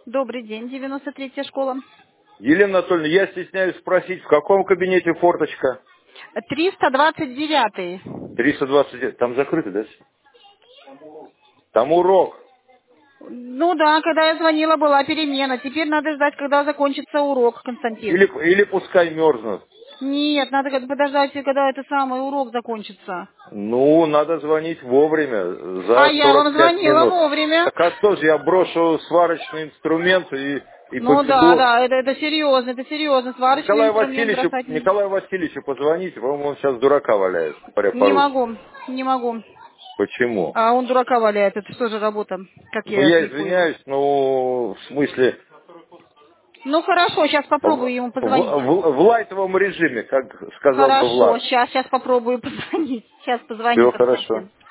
Добрый день, 93-я школа. Елена Анатольевна, я стесняюсь спросить, в каком кабинете форточка? 329-й. 329. Там закрыто, да? Там урок. Ну да, когда я звонила, была перемена. Теперь надо ждать, когда закончится урок, Константин. Или пускай мерзнут. Нет, надо подождать, когда это самый урок закончится. Ну, надо звонить вовремя, А за я вам 45 звонила минут. вовремя. Так а что же, я брошу сварочный инструмент и Ну да, побегу. да, это серьезно, это серьезно. Сварочный инструмент бросать не... Николаю Васильевичу позвоните, по-моему, он сейчас дурака валяет, говоря Не по-русски. могу, не могу. Почему? А он дурака валяет, это что же работа, как Ну, я я смекую. извиняюсь, но в смысле, Ну хорошо, сейчас попробую ему позвонить. в лайтовом режиме, как сказал бы Хорошо, Влад. сейчас попробую позвонить. Сейчас позвоню, Все хорошо. Константин.